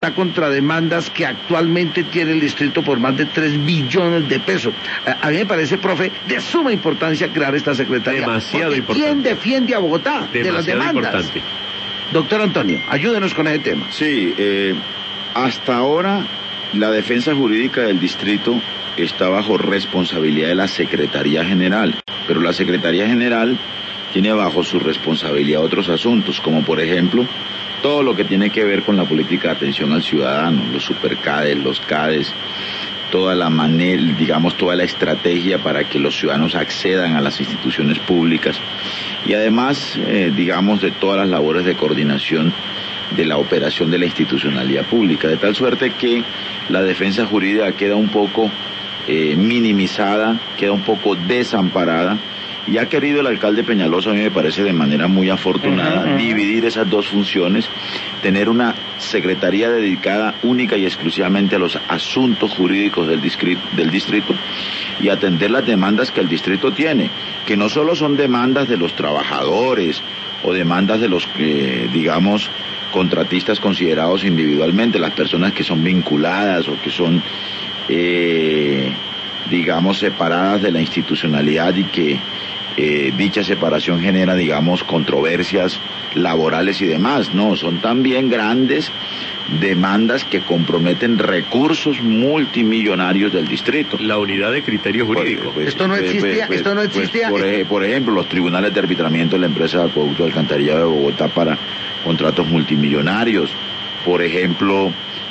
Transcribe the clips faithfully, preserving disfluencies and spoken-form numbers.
contra demandas que actualmente tiene el distrito por más de tres billones de pesos. A, a mí me parece, profe, de suma importancia crear esta secretaría. Demasiado porque importante. ¿quién defiende a Bogotá Demasiado de las demandas? Importante. Doctor Antonio, ayúdenos con ese tema. Sí, eh, hasta ahora la defensa jurídica del distrito está bajo responsabilidad de la Secretaría General, pero la Secretaría General tiene bajo su responsabilidad otros asuntos, como por ejemplo todo lo que tiene que ver con la política de atención al ciudadano, los supercades, los CADES, toda la manera, digamos, toda la estrategia para que los ciudadanos accedan a las instituciones públicas y además, eh, digamos, de todas las labores de coordinación de la operación de la institucionalidad pública, de tal suerte que la defensa jurídica queda un poco eh, minimizada, queda un poco desamparada. Y ha querido el alcalde Peñalosa, a mí me parece de manera muy afortunada, uh-huh. dividir esas dos funciones, tener una secretaría dedicada única y exclusivamente a los asuntos jurídicos del distrito, del distrito y atender las demandas que el distrito tiene, que no solo son demandas de los trabajadores o demandas de los, eh, digamos, contratistas considerados individualmente, las personas que son vinculadas o que son, eh, digamos, separadas de la institucionalidad y que Eh, dicha separación genera, digamos, controversias laborales y demás. No, son también grandes demandas que comprometen recursos multimillonarios del distrito. La unidad de criterio jurídico. Pues, pues, esto no existía, pues, esto no existía. Pues, por, por ejemplo, los tribunales de arbitramiento de la empresa de acueducto de alcantarillado de Bogotá para contratos multimillonarios. Por ejemplo,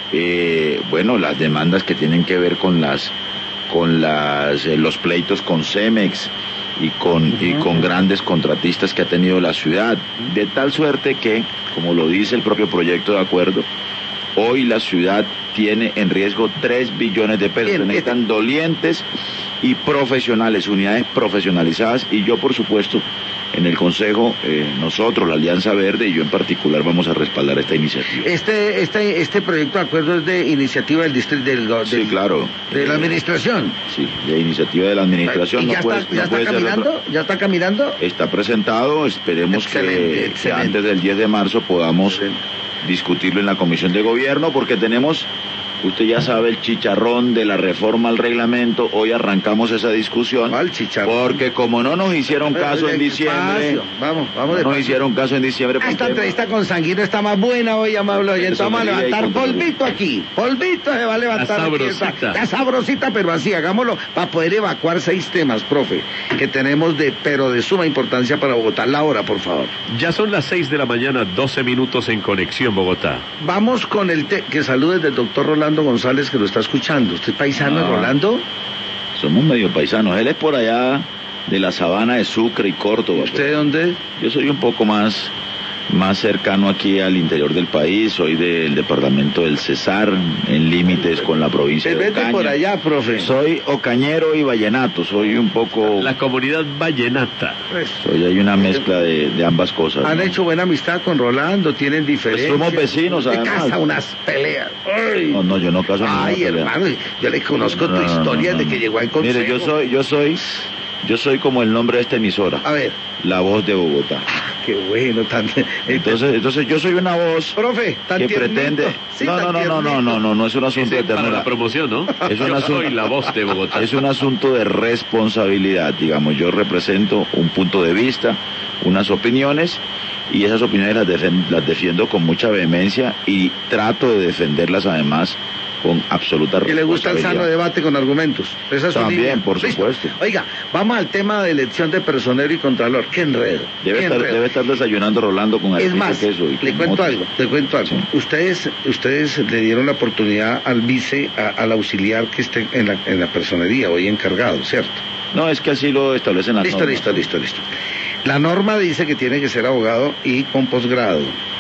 eh, bueno, las demandas que tienen que ver con las, con las, eh, los pleitos con Cemex y con, uh-huh. y con grandes contratistas que ha tenido la ciudad, de tal suerte que, como lo dice el propio proyecto de acuerdo, hoy la ciudad tiene en riesgo tres billones de pesos. Se necesitan dolientes y profesionales, unidades profesionalizadas, y yo, por supuesto, en el Consejo, eh, nosotros, la Alianza Verde, y yo en particular, vamos a respaldar esta iniciativa. Este este este proyecto de acuerdo es de iniciativa del distrito del, del sí, claro, de la administración. Sí, de iniciativa de la administración. ¿Y ya no puede, está, ya no está puede caminando? Ser... ¿Ya está caminando? Está presentado, esperemos excelente, que, excelente. que antes del diez de marzo podamos excelente. discutirlo en la Comisión de Gobierno, porque tenemos, usted ya sabe, el chicharrón de la reforma al reglamento. Hoy arrancamos esa discusión. ¿Cuál chicharrón? Porque como no nos hicieron caso en diciembre, vamos, vamos no nos hicieron caso en diciembre. Esta entrevista con Sanguino está más buena hoy, amable oyente. Vamos a levantar polvito aquí. Polvito se va a levantar. La sabrosita. Aquí, la sabrosita, pero así, hagámoslo para poder evacuar seis temas, profe, que tenemos de, pero de suma importancia para Bogotá. La hora, por favor. Ya son las seis de la mañana, doce minutos en Conexión Bogotá. Vamos con el te que saludes del doctor Rolando González, que lo está escuchando. ¿Usted es paisano, no, Rolando? Somos medio paisanos. Él es por allá de la sabana de Sucre y Córdoba. ¿Usted de dónde? Yo soy un poco más, más cercano aquí al interior del país. Soy del departamento del Cesar, en límites con la provincia de Ocaña. por allá, profe. Soy ocañero y vallenato. Soy un poco... La comunidad vallenata. Soy hay una mezcla de, de ambas cosas. Han ¿no? hecho buena amistad con Rolando, tienen diferencias. Pues somos vecinos, además. De casa unas peleas. Ay. No, no, yo no caso ninguna Ay, pelea. hermano, yo le conozco no, tu no, historia no, no, de que llegó en consejo. Mire, yo soy, yo soy, yo soy como el nombre de esta emisora. A ver. La Voz de Bogotá. Qué bueno, tan... Entonces, entonces yo soy una voz, profe, tan que tiernito. pretende... Sí, no, no, no, no, no, no, no, no es un asunto es de ternura. Para la promoción, ¿no? Es un yo asunto... soy la voz de Bogotá. Es un asunto de responsabilidad, digamos. Yo represento un punto de vista, unas opiniones, y esas opiniones las, defen las defiendo con mucha vehemencia y trato de defenderlas además con absoluta responsabilidad. Y le gusta el sano debate con argumentos. Esas son También, líneas. por supuesto. Listo. Oiga, vamos al tema de elección de personero y contralor. ¡Qué enredo! Debe, qué estar, enredo. debe estar desayunando Rolando con Es arepita más, de queso. Y le cuento otros. algo, le cuento algo. Sí. Ustedes ustedes le dieron la oportunidad al vice, a, al auxiliar que esté en la, en la personería, hoy encargado, ¿cierto? No, es que así lo establecen las listo, normas. Listo, listo, listo, listo. La norma dice que tiene que ser abogado y con posgrado.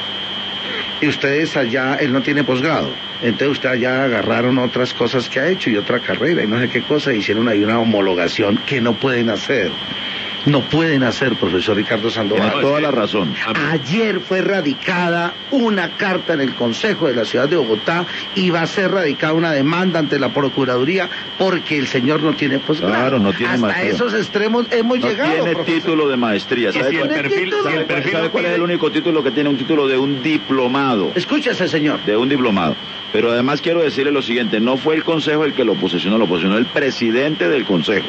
Y ustedes allá, él no tiene posgrado. Entonces ustedes allá agarraron otras cosas que ha hecho y otra carrera y no sé qué cosa, hicieron ahí una homologación que no pueden hacer. No pueden hacer, profesor Ricardo Sandoval. Tiene toda la razón. Ayer fue radicada una carta en el Consejo de la Ciudad de Bogotá y va a ser radicada una demanda ante la Procuraduría porque el señor no tiene posgrado. Claro, no tiene Hasta maestría. esos extremos hemos No llegado, tiene profesor. título de maestría. Y ¿Sabe si el cuál, perfil, título? si el perfil ¿sabe no cuál es el pide- único título que tiene? Un título de un diplomado. Escúchese, señor. De un diplomado. Pero además quiero decirle lo siguiente, no fue el Consejo el que lo posesionó, lo posesionó el presidente del Consejo,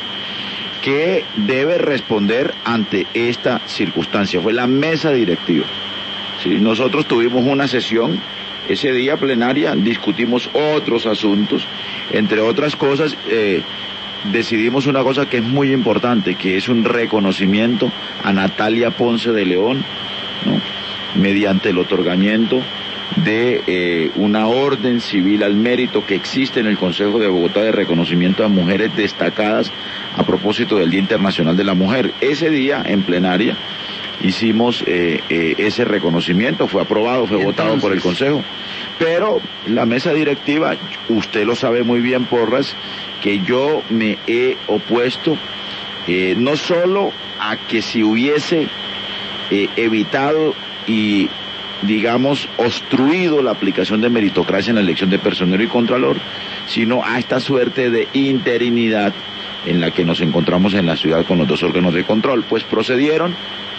que debe responder ante esta circunstancia. Fue la mesa directiva. Sí, nosotros tuvimos una sesión ese día plenaria, discutimos otros asuntos, entre otras cosas, eh, decidimos una cosa que es muy importante, que es un reconocimiento a Natalia Ponce de León, ¿no?, mediante el otorgamiento de eh, una orden civil al mérito que existe en el Consejo de Bogotá de reconocimiento a mujeres destacadas a propósito del Día Internacional de la Mujer. Ese día, en plenaria, hicimos eh, eh, ese reconocimiento, fue aprobado, fue Entonces, votado por el Consejo, pero la mesa directiva, usted lo sabe muy bien, Porras, que yo me he opuesto eh, no solo a que si hubiese eh, evitado y digamos, obstruido la aplicación de meritocracia en la elección de personero y contralor, sino a esta suerte de interinidad en la que nos encontramos en la ciudad con los dos órganos de control. Pues procedieron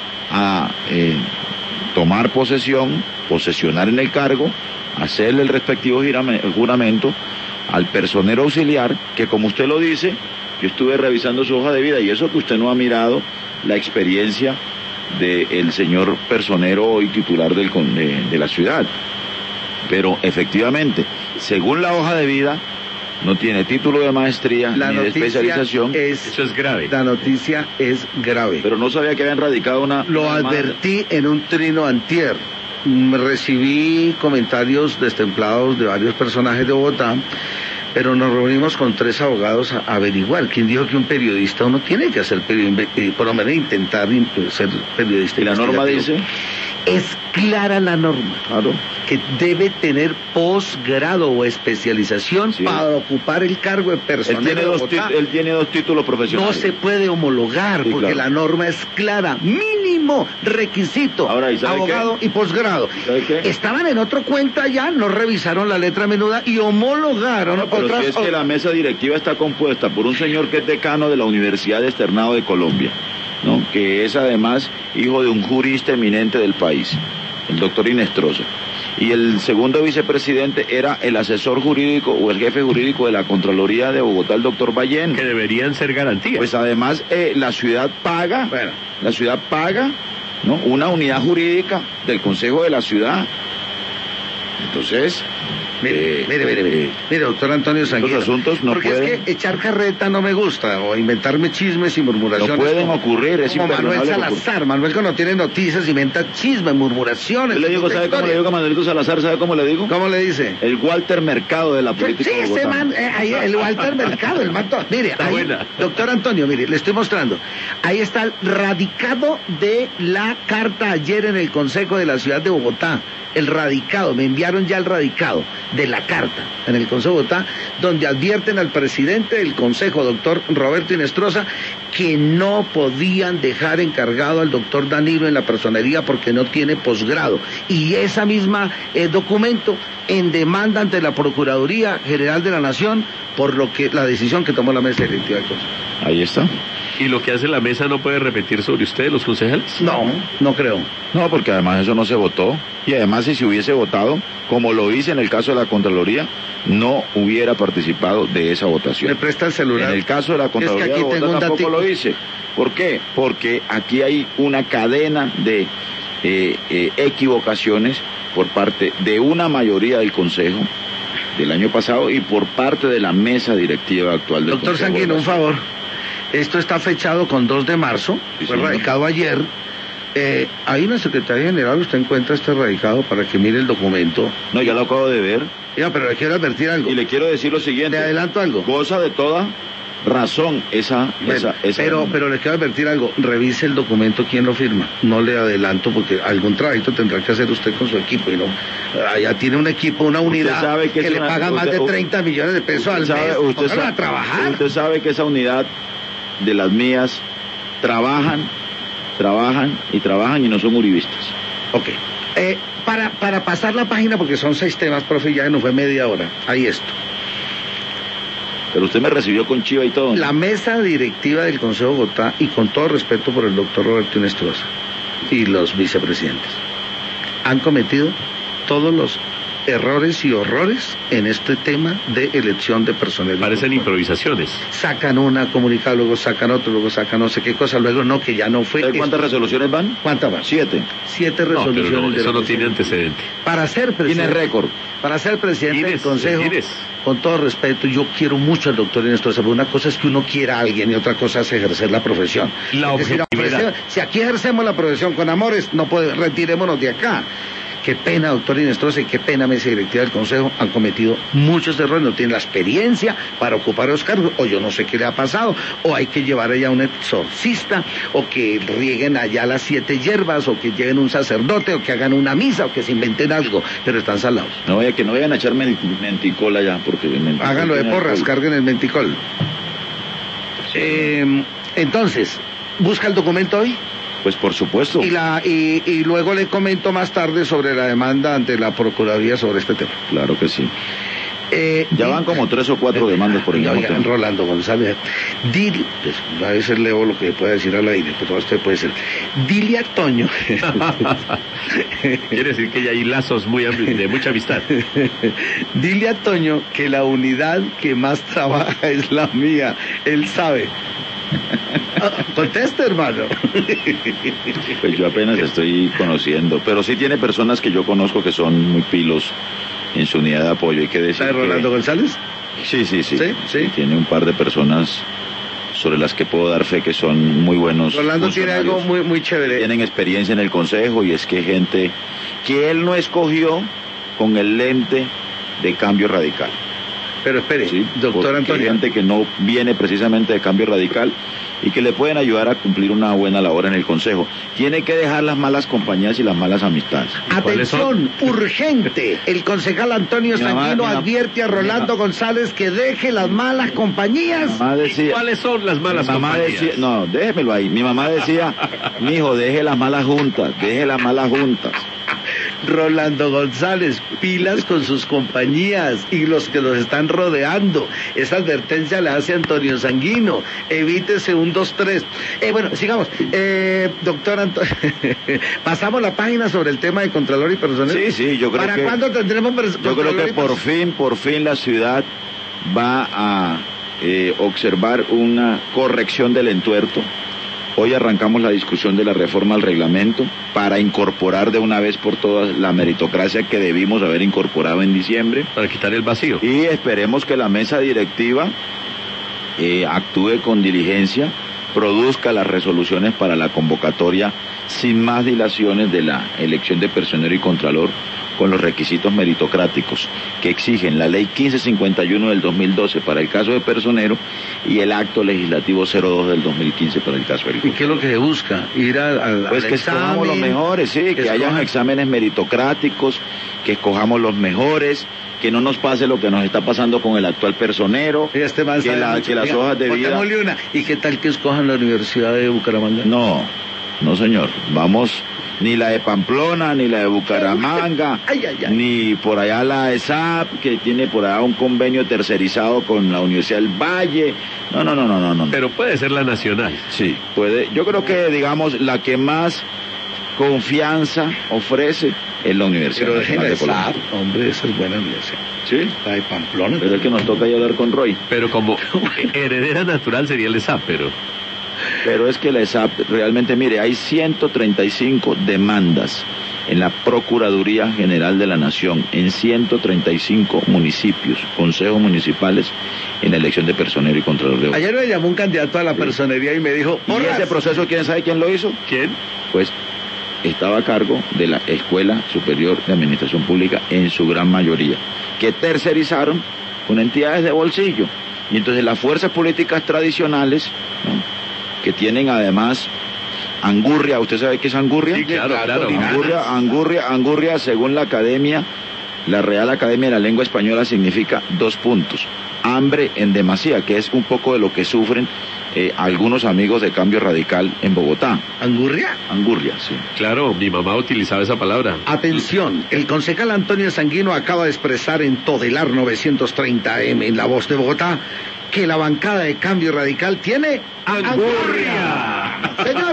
a eh, tomar posesión, posesionar en el cargo, hacerle el respectivo juramento al personero auxiliar, que como usted lo dice, yo estuve revisando su hoja de vida, y eso que usted no ha mirado la experiencia del señor personero hoy titular del, de, de la ciudad. Pero efectivamente, según la hoja de vida, no tiene título de maestría La ni de noticia especialización. es, Eso es grave. la noticia es grave. Pero no sabía que habían radicado una... Lo una demanda. advertí en un trino antier. Mm, Recibí comentarios destemplados de varios personajes de Bogotá, pero nos reunimos con tres abogados a averiguar quién dijo que un periodista uno tiene que hacer periodismo, por lo menos intentar ser periodista. Y la norma dice... Es clara la norma, Claro. que debe tener posgrado o especialización Sí. para ocupar el cargo de Él personero tiene, de dos Bogotá. tit- él tiene dos títulos No profesionales. se puede homologar, Sí, porque claro. la norma es clara. Mínimo requisito. Ahora, ¿y sabe abogado qué? y posgrado. ¿Sabe qué? Estaban en otro cuenta ya, no revisaron la letra menuda y homologaron No, pero otras. si es que la mesa directiva está compuesta por un señor que es decano de la Universidad de Externado de Colombia, ¿no?, que es además hijo de un jurista eminente del país, el doctor Inestrosa. Y el segundo vicepresidente era el asesor jurídico o el jefe jurídico de la Contraloría de Bogotá, el doctor Ballén. Que deberían ser garantías. Pues además eh, la ciudad paga, Bueno. la ciudad paga, ¿no?, una unidad jurídica del Consejo de la Ciudad. Entonces, Mire, eh, mire, mire, mire, eh, mire, doctor Antonio Sanguino. asuntos no porque pueden- es que echar carreta no me gusta, o inventarme chismes y murmuraciones. No pueden como- ocurrir, es como Manuel imperdonable que Salazar. Manuel, cuando tiene noticias, inventa chismes, murmuraciones. yo le digo, ¿sabe cómo le digo a Manuelito Salazar? ¿Sabe cómo le digo? ¿Cómo le dice? El Walter Mercado de la Sí, política ese bogotana. man, eh, ahí, el Walter Mercado, el man, to- mire, Está ahí, buena. doctor Antonio, mire, le estoy mostrando, ahí está el radicado de la carta ayer en el Consejo de la Ciudad de Bogotá, el radicado, me enviaron ya el radicado de la carta en el Consejo de Bogotá, donde advierten al presidente del Consejo, doctor Roberto Inestrosa, que no podían dejar encargado al doctor Danilo en la personería porque no tiene posgrado, y esa misma eh, documento en demanda ante la Procuraduría General de la Nación por lo que la decisión que tomó la mesa directiva del Consejo. Ahí está. ¿Y lo que hace la mesa no puede repetir sobre ustedes, los concejales? No, no creo. No, porque además eso no se votó. Y además si se hubiese votado, como lo hice en el caso de la Contraloría, no hubiera participado de esa votación. Me presta el celular. En el caso de la Contraloría Es que aquí de Bogotá tengo un tampoco datico. lo hice. ¿Por qué? Porque aquí hay una cadena de eh, eh, equivocaciones por parte de una mayoría del Consejo del año pasado y por parte de la mesa directiva actual del Doctor Consejo. Sanguino, un favor. Esto está fechado con dos de marzo, Sí, fue señor. radicado ayer. Eh, ahí en la Secretaría General usted encuentra este radicado para que mire el documento. No, ya lo acabo de ver. Oiga, pero le quiero advertir algo. Y le quiero decir lo siguiente. Le adelanto algo. Goza de toda razón esa... Bueno, esa, esa pero, pero le quiero advertir algo, revise el documento quién lo firma, no le adelanto porque algún trabajito tendrá que hacer usted con su equipo y no, allá tiene un equipo, una unidad sabe que que, es le una- paga más usted- de treinta millones de pesos al Usted sabe- mes, usted póngalo sabe- a trabajar. Usted sabe que esa unidad de las mías trabajan, trabajan y trabajan y no son uribistas. Ok. Eh, para, para pasar la página, porque son seis temas, profe, ya no fue media hora. Ahí esto. Pero usted me recibió con chiva y todo, ¿no? La mesa directiva del Consejo de Bogotá, y con todo respeto por el doctor Roberto Inestrosa y los vicepresidentes, han cometido todos los errores y horrores en este tema de elección de personal. Parecen improvisaciones. Sacan una comunicada, luego sacan otro, luego sacan no sé qué cosa, luego no, que ya no fue. ¿Sabe cuántas esto. resoluciones van? ¿Cuántas van? Siete. Siete No, resoluciones. pero no, de eso la no tiene Constitución. antecedente. Para ser Tiene presidente. récord. Para ser presidente del Guinness, Consejo, Guinness. con todo respeto, yo quiero mucho al doctor Inestrosa, pero una cosa es que uno quiera a alguien y otra cosa es ejercer la profesión. La Es decir, objetividad. ofrecer- si aquí ejercemos la profesión con amores, no puede, retirémonos de acá. Qué pena, doctor Inestrosa, y qué pena, mesa directiva del Consejo, han cometido muchos errores, no tienen la experiencia para ocupar los cargos, o yo no sé qué le ha pasado, o hay que llevar allá a un exorcista, o que rieguen allá las siete hierbas, o que lleven un sacerdote, o que hagan una misa, o que se inventen algo, pero están salados. No vaya que no vayan a echar men- menticola ya, porque el menticol Háganlo de tiene porras, alcohol. carguen el menticol. Eh, entonces, busca el documento hoy Pues por supuesto. y, la, y, y luego le comento más tarde sobre la demanda ante la Procuraduría sobre este tema. Claro que sí. Eh, Ya di- van como tres o cuatro demandas por el Oiga, mismo tema. Rolando González, dile, pues, a veces leo lo que pueda decir al aire, pero a usted puede ser. Dile a Toño, Quiere decir que ya hay lazos muy am- de mucha amistad. dile a Toño que la unidad que más trabaja es la mía, él sabe. Ah, conteste, hermano. Pues yo apenas estoy conociendo, pero sí tiene personas que yo conozco que son muy pilos en su unidad de apoyo. Hay que decir ¿Sabe Rolando que... González? Sí, sí, sí, Sí, sí. Tiene un par de personas sobre las que puedo dar fe que son muy buenos Rolando tiene algo funcionarios. muy, muy chévere. Tienen experiencia en el consejo y es que gente que él no escogió con el lente de cambio radical. Pero espere, ¿Sí? doctor Porque Antonio. hay gente que no viene precisamente de cambio radical y que le pueden ayudar a cumplir una buena labor en el consejo. Tiene que dejar las malas compañías y las malas amistades. ¿Cuáles Atención, urgente. El concejal Antonio Mi mamá- Sanguino mi mamá- advierte a Rolando mi ma- González que deje las malas compañías. Mi mamá decía, ¿Cuáles son las malas mi mamá compañías? decía, no, déjemelo ahí. Mi mamá decía, mijo, deje las malas juntas, deje las malas juntas. Rolando González, pilas con sus compañías y los que los están rodeando. Esa advertencia le hace Antonio Sanguino. Evítese un dos tres. Eh, bueno, sigamos. Eh, doctor Antonio, pasamos la página sobre el tema de Contralor y Personal. Sí, sí, yo creo ¿Para que... cuándo tendremos pers- Yo creo Contralor que y por Personal? fin, por fin la ciudad va a eh, observar una corrección del entuerto. Hoy arrancamos la discusión de la reforma al reglamento para incorporar de una vez por todas la meritocracia que debimos haber incorporado en diciembre. Para quitar el vacío. Y esperemos que la mesa directiva eh, actúe con diligencia, produzca las resoluciones para la convocatoria sin más dilaciones de la elección de personero y contralor con los requisitos meritocráticos que exigen la ley quince cincuenta y uno del dos mil doce para el caso de personero y el acto legislativo cero dos del dos mil quince para el caso del ¿Y qué es lo que se busca? Ir al, al pues al que escojamos los examen, mejores, sí, que hayan escojan- exámenes meritocráticos, que escojamos los mejores, que no nos pase lo que nos está pasando con el actual personero, Oiga, este man que, sabe la- mucho. que las Oiga, hojas de vida... botémosle una. ¿Y qué tal que escojan la Universidad de Bucaramanga? No, no señor, vamos, ni la de Pamplona, ni la de Bucaramanga, Ay, ay, ay. ni por allá la E S A P, que tiene por allá un convenio tercerizado con la Universidad del Valle, no, no, no, no, no, no. Pero puede ser la nacional. Sí, puede, yo creo que, digamos, la que más confianza ofrece es la Universidad Pero dejen Nacional la de Colombia. S A P, hombre, esa es buena universidad. Sí, La de Pamplona. pero es que nos toca ya hablar con Roy. Pero como heredera natural sería el E S A P, pero... Pero es que la E S A P, realmente, mire, hay ciento treinta y cinco demandas en la Procuraduría General de la Nación, en ciento treinta y cinco municipios, consejos municipales, en la elección de personero y contralor de Bogotá. Ayer me llamó un candidato a la Sí. personería y me dijo, ¿Y "Porras". ese proceso quién sabe quién lo hizo? ¿Quién? Pues estaba a cargo de la Escuela Superior de Administración Pública en su gran mayoría, que tercerizaron con entidades de bolsillo. Y entonces las fuerzas políticas tradicionales, ¿no?, que tienen además angurria, ¿usted sabe qué es angurria? Sí, claro, claro. Angurria, angurria, angurria, según la academia, la Real Academia de la Lengua Española, significa dos puntos. Hambre en demasía, que es un poco de lo que sufren eh, algunos amigos de Cambio Radical en Bogotá. ¿Angurria? Angurria, sí. Claro, mi mamá utilizaba esa palabra. Atención, el concejal Antonio Sanguino acaba de expresar en Todelar novecientos treinta A M en La Voz de Bogotá que la bancada de Cambio Radical tiene ¡Angurria! Señor.